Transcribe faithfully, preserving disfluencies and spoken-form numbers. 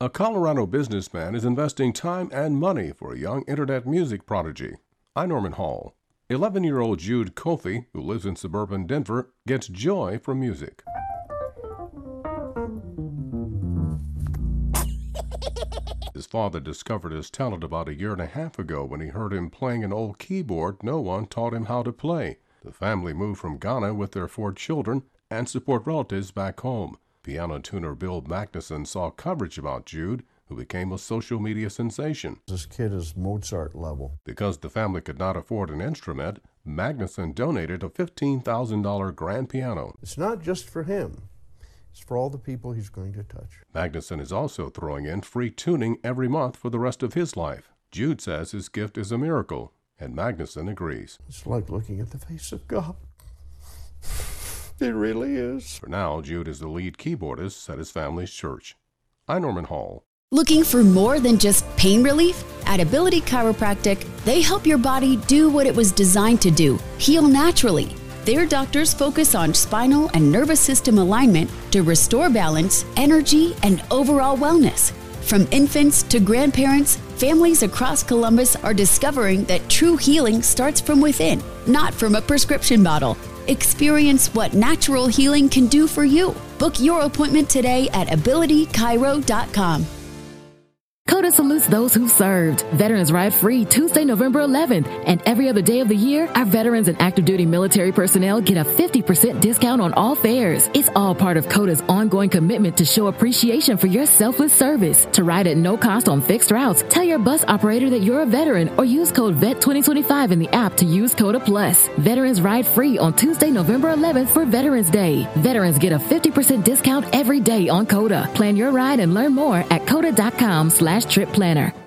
A Colorado businessman is investing time and money for a young internet music prodigy. I'm Norman Hall. eleven-year-old Jude Kofi, who lives in suburban Denver, gets joy from music. His father discovered his talent about a year and a half ago when he heard him playing an old keyboard no one taught him how to play. The family moved from Ghana with their four children and support relatives back home. Piano tuner Bill Magnuson saw coverage about Jude, who became a social media sensation. This kid is Mozart level. Because the family could not afford an instrument, Magnuson donated a fifteen thousand dollars grand piano. It's not just for him. It's for all the people he's going to touch. Magnuson is also throwing in free tuning every month for the rest of his life. Jude says his gift is a miracle, and Magnuson agrees. It's like looking at the face of God. It really is. For now, Jude is the lead keyboardist at his family's church. I'm Norman Hall. Looking for more than just pain relief? At Ability Chiropractic, they help your body do what it was designed to do, heal naturally. Their doctors focus on spinal and nervous system alignment to restore balance, energy, and overall wellness. From infants to grandparents, families across Columbus are discovering that true healing starts from within, not from a prescription bottle. Experience what natural healing can do for you. Book your appointment today at ability chiro dot com. COTA salutes those who served. Veterans Ride Free Tuesday, November eleventh. And every other day of the year, our veterans and active duty military personnel get a fifty percent discount on all fares. It's all part of COTA's ongoing commitment to show appreciation for your selfless service. To ride at no cost on fixed routes, tell your bus operator that you're a veteran or use code V E T twenty twenty-five in the app to use COTA Plus. Veterans Ride Free on Tuesday, November eleventh for Veterans Day. Veterans get a fifty percent discount every day on COTA. Plan your ride and learn more at COTA dot com slash trip planner.